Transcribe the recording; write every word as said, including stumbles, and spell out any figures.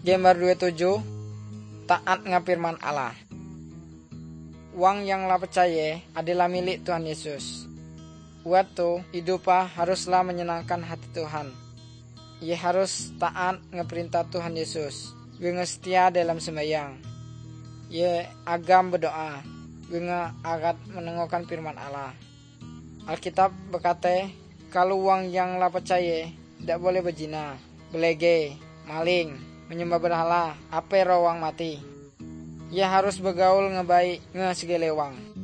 Gambar dua puluh tujuh. Taat ngafirman Allah. Uang yang lah percaya adalah milik Tuhan Yesus. Buat tu hidupah haruslah menyenangkan hati Tuhan. Ia harus taat ngeperintah Tuhan Yesus. Genga setia dalam sembahyang. Ia agam berdoa. Genga agat menengokkan firman Allah. Alkitab berkata, kalau uang yang lah percaya tidak boleh berzina, belege, maling, menyembah berhala, apa rawang mati. Ia harus bergaul ngebaik nge segala wang.